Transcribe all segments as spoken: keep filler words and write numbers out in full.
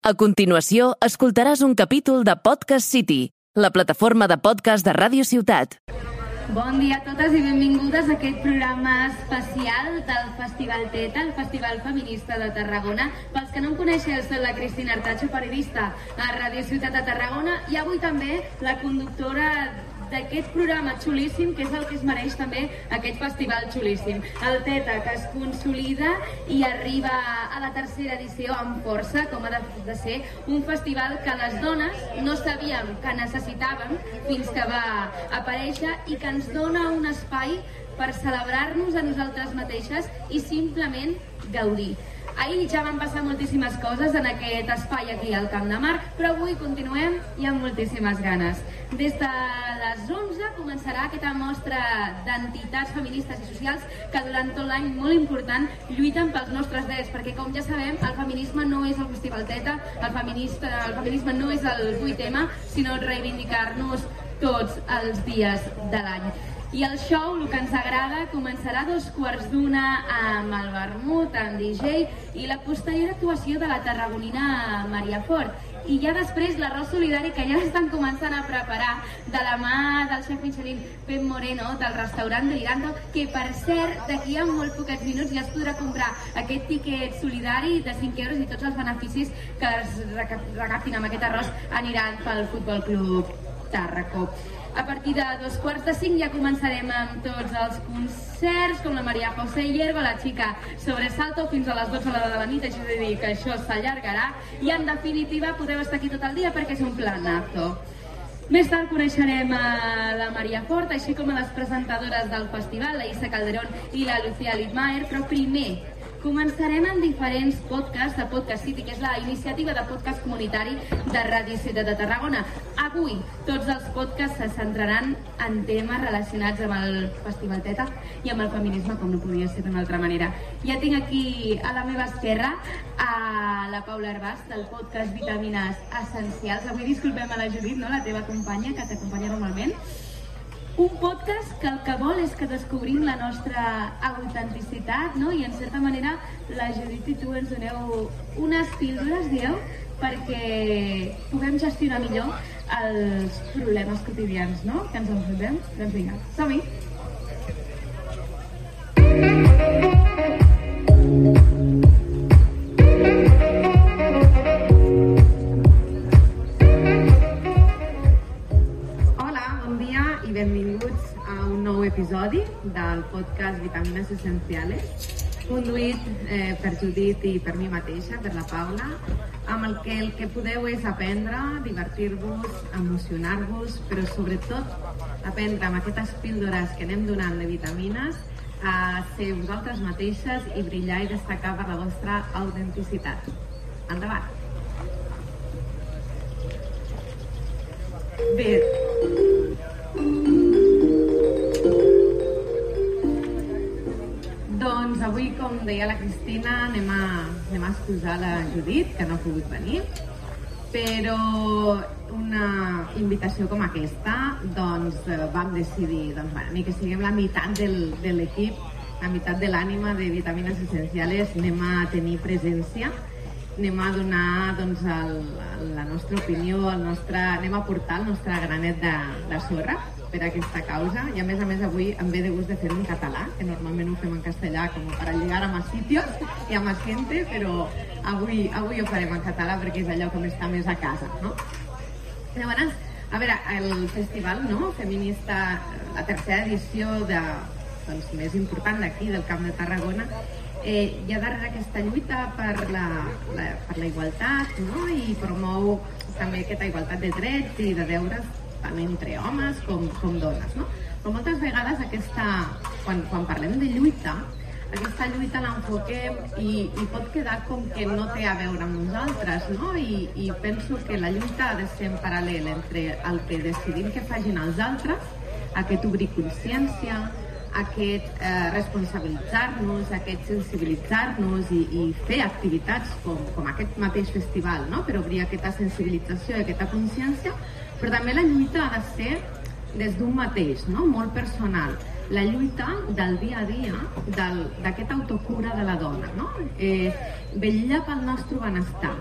A continuació, escoltaràs un capítol de Podcast City, la plataforma de podcast de Ràdio Ciutat. Bon dia a totes i benvingudes a aquest programa especial del Festival Teta, el Festival Feminista de Tarragona. Pels que no em coneixeu, soc la Cristina Artacho, periodista a Ràdio Ciutat de Tarragona, i avui també la conductora d'aquest programa xulíssim, que és el que es mereix també aquest festival xulíssim. El Teta, que es consolida i arriba a la tercera edició amb força, com ha de ser un festival que les dones no sabíem que necessitàvem fins que va aparèixer i que ens dona un espai per celebrar-nos a nosaltres mateixes i simplement gaudir. Ahir ja van passar moltíssimes coses en aquest espai aquí al Camp de Mar, però avui continuem i amb moltíssimes ganes. Des de les onze començarà aquesta mostra d'entitats feministes i socials que durant tot l'any, molt important, lluiten pels nostres drets, perquè com ja sabem, el feminisme no és el Festival Teta, el, feminista, el feminisme no és el vuit eme, sinó reivindicar-nos tots els dies de l'any. I el show, el que ens agrada, començarà a dos quarts d'una amb el vermut, amb D J i la posterior actuació de la tarragonina Maria Fort. I ja després l'arròs solidari, que ja estan començant a preparar de la mà del xef Michelin Pep Moreno del restaurant de l'Iranto, que per cert d'aquí a molt poquets minuts ja es podrà comprar aquest tiquet solidari de cinc euros i tots els beneficis que es recaptin amb aquest arròs aniran pel Futbol Club Tàrraco. A partir de dos quarts de cinc ja començarem amb tots els concerts, com la Maria José Hiergo, la Chica Sobresalto, fins a les dotze de la nit, això és a dir, que això s'allargarà, i en definitiva podeu estar aquí tot el dia perquè és un planazo. Més tard coneixerem a la Maria Fort, així com a les presentadores del festival, la Isa Calderón i la Lucía Littmayer, però primer començarem amb diferents podcasts de Podcast City, que és la iniciativa de podcast comunitari de Ràdio Ciutat de Tarragona. Avui tots els podcasts se centraran en temes relacionats amb el Festival Teta i amb el feminisme, com no podia ser d'una altra manera. Ja tinc aquí a la meva esquerra a la Paula Herbàs, del podcast Vitamines Essencials. Avui disculpem a la Judit, no? La teva companya, que t'acompanya normalment. Un podcast que el que vol és que descobrim la nostra autenticitat, no? I en certa manera la Judit i tu ens doneu unes píldores, dieu, perquè puguem gestionar millor els problemes quotidians, no?, que ens enfrontem. Doncs vinga, som-hi! Benvinguts a un nou episodi del podcast Vitamines Essenciales, conduït eh, per Judit i per mi mateixa, per la Paula, amb el que el que podeu és aprendre, divertir-vos, emocionar-vos, però sobretot aprendre amb aquestes píldores que anem donant de vitamines a ser vosaltres mateixes i brillar i destacar per la vostra autenticitat. Endavant! Bé, doncs avui, com deia la Cristina, anem a, anem a excusar la Judit, que no ha pogut venir, però una invitació com aquesta, doncs vam decidir, doncs, bueno, ni que siguem la meitat del, de l'equip, la meitat de l'ànima de Vitamines Essenciales, anem a tenir presència, anem a donar doncs, el, la nostra opinió, el nostre, anem a portar el nostre granet de, de sorra per a aquesta causa, i a més a més avui em ve de gust de fer-ho en català, que normalment ho fem en castellà com per llegar a més sitios i a més gente, però avui, avui ho farem en català perquè és allò que està més a casa, no? Llavors, a veure, el festival, no?, feminista, la tercera edició de, doncs, més important d'aquí, del Camp de Tarragona, eh, hi ha darrere aquesta lluita per la, la, per la igualtat, no?, i promou també aquesta igualtat de drets i de deures tant entre homes com, com dones, no? Però moltes vegades aquesta, quan, quan parlem de lluita, aquesta lluita l'enfoquem i, i pot quedar com que no té a veure amb nosaltres, no? I, i penso que la lluita ha de ser en paral·lel entre el que decidim que facin els altres, aquest obrir consciència, aquest eh, responsabilitzar-nos, aquest sensibilitzar-nos i, i fer activitats com, com aquest mateix festival, no?, per obrir aquesta sensibilització i aquesta consciència, però també la lluita ha de ser des d'un mateix, no?, molt personal. La lluita del dia a dia, d'aquesta autocura de la dona, no? Eh, vetllar pel nostre benestar,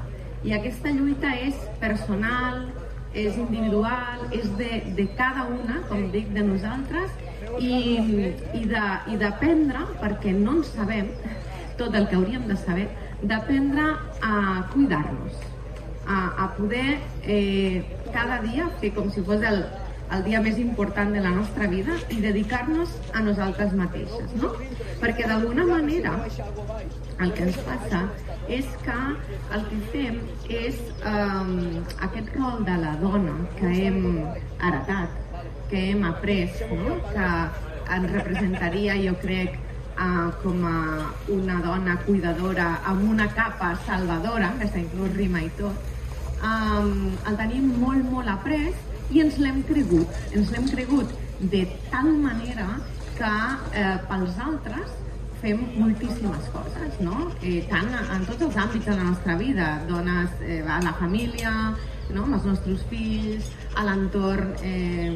I aquesta lluita és personal, és individual, és de, de cada una, com dic, de nosaltres, i, i d'aprendre, perquè no en sabem tot el que hauríem de saber, d'aprendre a cuidar-nos, a, a poder eh, cada dia fer com si fos el, el dia més important de la nostra vida i dedicar-nos a nosaltres mateixes, no? Perquè d'alguna manera el que ens passa és que el que fem és eh, aquest rol de la dona que hem heretat, que hem après, no? Que ens representaria, jo crec, eh, com a una dona cuidadora amb una capa salvadora, que està inclús rima i tot, eh, el tenim molt, molt après i ens l'hem cregut. Ens l'hem cregut de tal manera que eh, pels altres fem moltíssimes coses, no? Eh, tant en tots els àmbits de la nostra vida, dones eh, a la família, no? Amb els nostres fills, a l'entorn eh,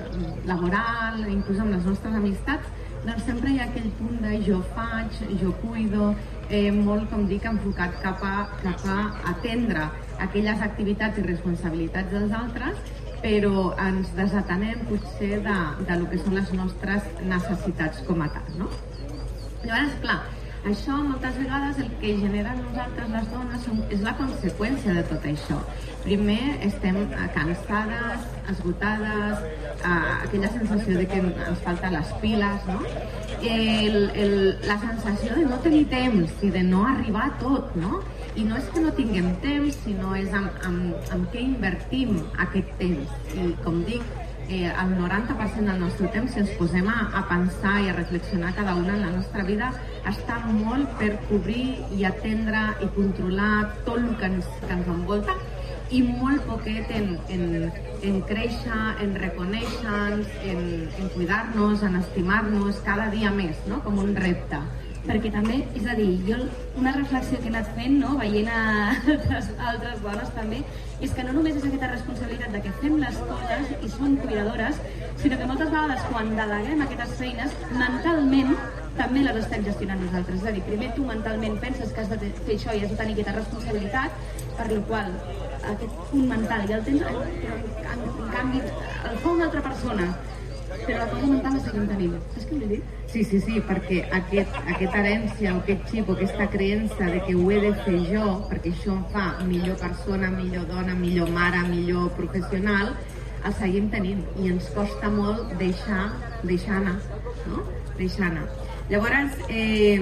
laboral, inclús amb les nostres amistats, doncs sempre hi ha aquell punt de jo faig, jo cuido, eh, molt, com dic, enfocat cap a, cap a atendre aquelles activitats i responsabilitats dels altres, però ens desatenem potser de, de lo que són les nostres necessitats com a tal, no? Llavors, clar, això moltes vegades el que genera en nosaltres les dones és la conseqüència de tot això. Primer estem cansades, esgotades, aquella sensació de que ens falten les piles, no? El, el, la sensació de no tenir temps i de no arribar a tot, no? I no és que no tinguem temps, sinó és amb, amb, amb què invertim aquest temps. I com dic, Eh, el noranta per cent del nostre temps, si ens posem a, a pensar i a reflexionar cada una en la nostra vida, està molt per cobrir i atendre i controlar tot el que ens, que ens envolta, i molt poquet en, en, en créixer, en reconèixer-nos, en, en cuidar-nos, en estimar-nos cada dia més, no? Com un repte. Perquè també, és a dir, jo una reflexió que he anat fent, no, veient a altres, altres dones també, és que no només és aquesta responsabilitat de que fem les coses i som cuidadores, sinó que moltes vegades quan deleguem aquestes feines, mentalment també les estem gestionant nosaltres. És a dir, primer tu mentalment penses que has de fer això i has de tenir aquesta responsabilitat, per la qual aquest punt mental ja el tens, però en, en canvi el fa una altra persona, però la cosa mental la seguim tenint. Saps què vull dir? Sí, sí, sí, perquè aquest, aquesta herència o aquest xip o aquesta creença de que ho he de fer jo, perquè això em fa millor persona, millor dona, millor mare, millor professional, el seguim tenint i ens costa molt deixar, deixar anar, no? Deixar anar. Llavors, eh,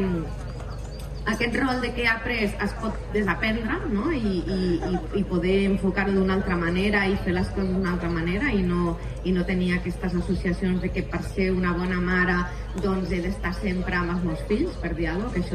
aquest rol de que he après es pot desaprendre, no? I, i, i poder enfocar-ho d'una altra manera i fer les coses d'una altra manera i no, i no tenir aquestes associacions de que per ser una bona mare doncs he d'estar sempre amb els meus fills, per dir alguna cosa, que això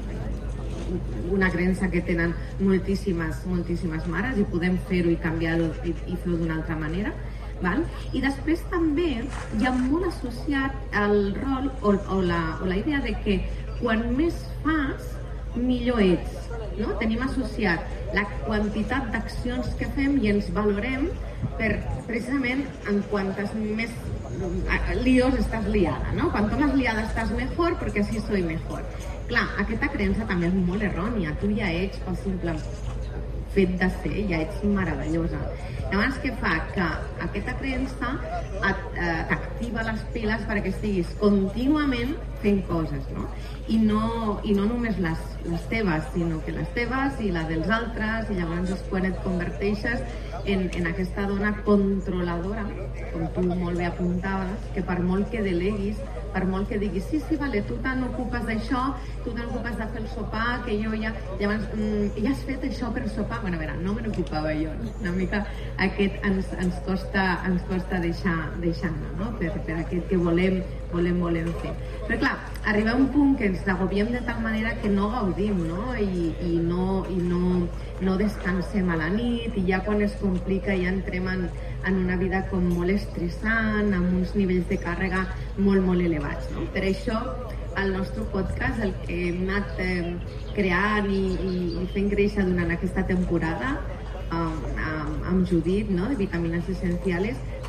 és una creença que tenen moltíssimes, moltíssimes mares i podem fer-ho i canviar-ho i, i fer-ho d'una altra manera. Val? I després també hi ha molt associat el rol o, o, la, o la idea de que quan més fas, millor ets, no? Tenim associat la quantitat d'accions que fem i ens valorem per, precisament, en quantes més líos estàs liada, no? Cuanto más liada estàs mejor, perquè així soy mejor. Clar, aquesta creença també és molt errònia. Tu ja ets, pel simple fet de ser, ja ets meravellosa. Llavors, què fa? Que aquesta creença t'activa les piles perquè estiguis contínuament fent coses, no? I no, i no només les, les teves, sinó que les teves i la dels altres, i llavors és quan et converteixes en, en aquesta dona controladora, com tu molt bé apuntaves, que per molt que deleguis, per molt que diguis, sí, sí, vale, tu te n'ocupes d'això, tu te n'ocupes de fer el sopar, que jo ja... Llavors, mm, ja has fet això per sopar? Bueno, a veure, no me n'ocupava jo, no? Una mica aquest ens, ens costa, ens costa deixar, deixar anar, no? Per, per aquest que volem, volem, volem fer. Però clar, arriba un punt que ens agobiem de tal manera que no gaudim, no? I, i, no, i no, no descansem a la nit, i ja quan es complica ja entrem en, en una vida com molt estressant, amb uns nivells de càrrega molt, molt elevats, no? Per això, el nostre podcast, el que hem anat eh, creant i, i, i fent créixer durant aquesta temporada, amb, amb, amb Judit, no? De Vitamines Essenciales,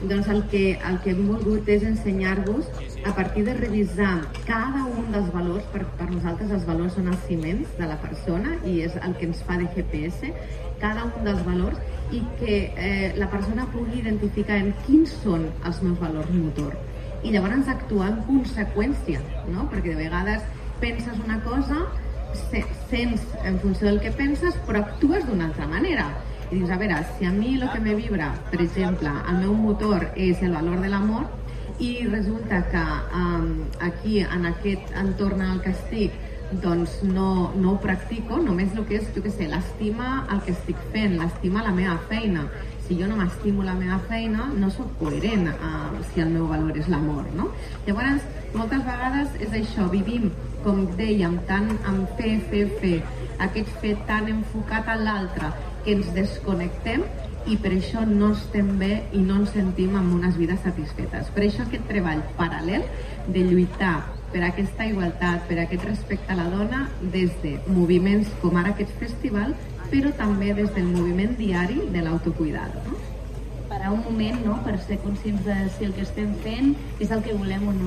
doncs el que, el que hem volgut és ensenyar-vos a partir de revisar cada un dels valors. Per, per nosaltres els valors són els ciments de la persona i és el que ens fa de G P S, cada un dels valors, i que eh, la persona pugui identificar en quins són els meus valors motor i llavors actuar en conseqüència, no? Perquè de vegades penses una cosa, sents en funció del que penses, però actues d'una altra manera. I dius, a veure, si a mi el que me vibra, per exemple, el meu motor és el valor de l'amor, i resulta que um, aquí, en aquest entorn en el que estic, doncs no, no ho practico, només el que és, jo què sé, l'estima el que estic fent, l'estima la meva feina. Si jo no m'estimo la meva feina, no sóc coherent uh, si el meu valor és l'amor, no? Llavors, moltes vegades és això, vivim, com dèiem, tant en fer, fer, fer, aquest fer tan enfocat en l'altre, que ens desconnectem i per això no estem bé i no ens sentim amb unes vides satisfetes. Per això aquest treball paral·lel de lluitar per aquesta igualtat, per aquest respecte a la dona, des de moviments com ara aquest festival, però també des del moviment diari de l'autocuidado, no? Parar un moment, no?, per ser conscients de si el que estem fent és el que volem o no.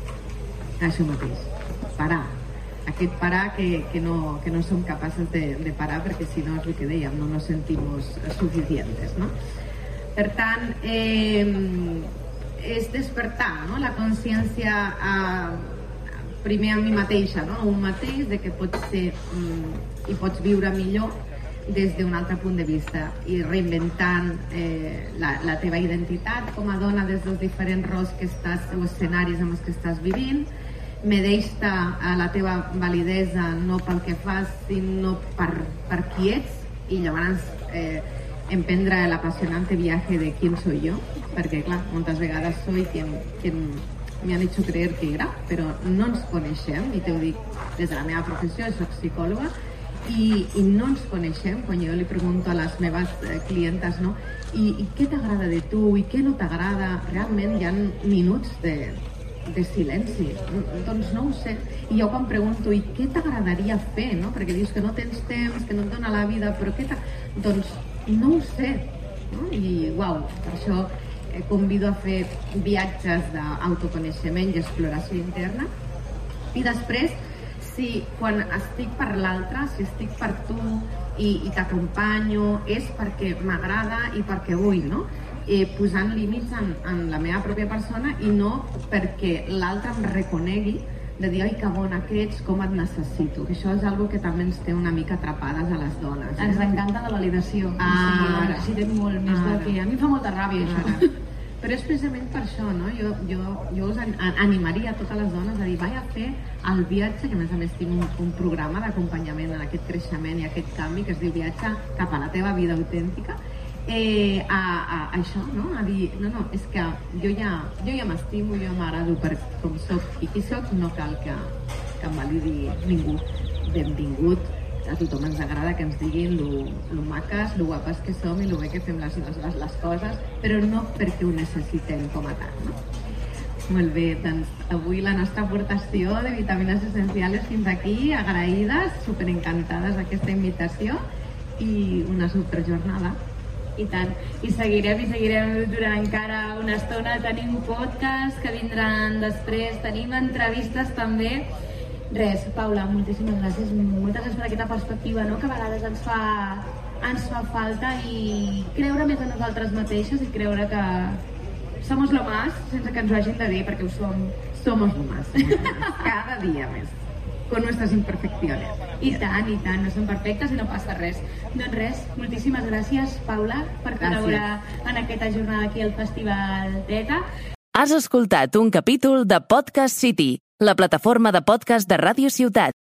Això mateix, parar. Aquest parar que, que, no, que no som capaces de, de parar, perquè si no és el que dèiem, no nos sentimos suficientes, no? Per tant, eh, és despertar, no?, la consciència a, primer a mi mateixa, no?, a un mateix, de que pots ser mm, i pots viure millor des d'un altre punt de vista i reinventant eh, la, la teva identitat com a dona des dels diferents rols que estàs, o escenaris amb els que estàs vivint. Medeix-te a la teva validesa no pel que fas, sinó per, per qui ets, i llavors eh, emprendre l'apassionante viaje de quién soy yo, perquè clar, moltes vegades soy quien, quien me han hecho creer que era, però no ens coneixem, i t'ho dic des de la meva professió, soc psicòloga, i, i no ens coneixem. Quan jo li pregunto a les meves eh, clientes, no? I, i què t'agrada de tu, i què no t'agrada, realment hi ha minuts de de silenci, doncs no ho sé. I jo quan pregunto, i què t'agradaria fer, no? Perquè dius que no tens temps, que no et dona la vida, però què t'ha... Doncs no ho sé, no? I uau, per això eh, convido a fer viatges d'autoconeixement i exploració interna. I després, si quan estic per l'altre, si estic per tu i, i t'acompanyo, és perquè m'agrada i perquè vull, no? Eh, posant límits en, en la meva pròpia persona i no perquè l'altre em reconegui, de dir, ai, que bona que ets, com et necessito. Que això és algo que també ens té una mica atrapades a les dones. Eh? Ens encanta la validació. Ah, o sigui, la necessitem molt més ara. del que... A mi em fa molta ràbia, Ara. això. Però és precisament per això, no? Jo, jo, jo us animaria a totes les dones a dir, vaig a fer el viatge, que a més a més tinc un, un programa d'acompanyament en aquest creixement i aquest canvi, que es diu Viatge cap a la teva vida autèntica, Eh, a, a, a això, no? A dir, no, no, és que jo ja, jo ja m'estimo, jo m'agrado per com soc i qui soc, no cal que, que em validi ningú. Benvingut, a tothom ens agrada que ens diguin lo, lo maques, lo guapes que som i lo bé que fem les, les, les coses, però no perquè ho necessitem com a tal, no? Molt bé, doncs avui la nostra aportació de vitamines essencials fins aquí, agraïdes, superencantades d'aquesta invitació i una superjornada. I tant, i seguirem i seguirem durant encara una estona. Tenim podcast que vindran després, tenim entrevistes també. Res, Paula, moltíssimes gràcies, moltes gràcies per aquesta perspectiva, no?, que a vegades ens fa, ens fa falta, i creure més en nosaltres mateixes i creure que somos lo más, sense que ens ho hagin de dir, perquè ho som. Somos lo más, cada dia més, con nuestras imperfecciones. I tant, i tant, no som perfectes i no passa res. Doncs res, moltíssimes gràcies, Paula, per col·laborar en aquesta jornada aquí al Festival Teta. Has escoltat un capítol de Podcast City, la plataforma de podcast de Ràdio Ciutat.